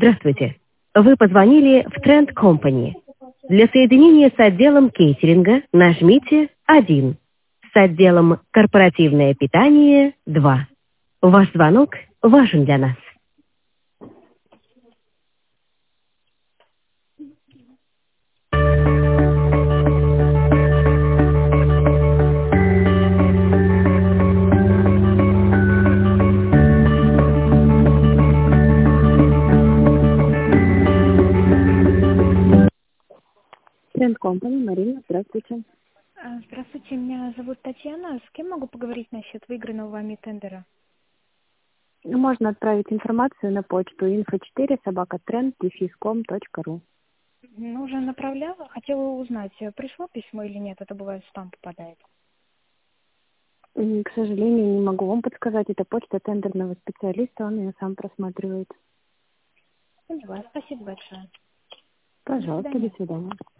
Здравствуйте. Вы позвонили в Trend Company. Для соединения с отделом кейтеринга нажмите 1. С отделом корпоративное питание 2. Ваш звонок важен для нас. Trend Company, Марина, здравствуйте. Здравствуйте, меня зовут Татьяна. С кем могу поговорить насчет выигранного вами тендера? Можно отправить информацию на почту info4@trend-com.ru. Уже направляла. Хотела узнать, пришло письмо или нет. Это бывает в спам попадает. К сожалению, не могу вам подсказать. Это почта тендерного специалиста, он ее сам просматривает. Поняла. Спасибо большое. До Пожалуйста, свидания. до свидания.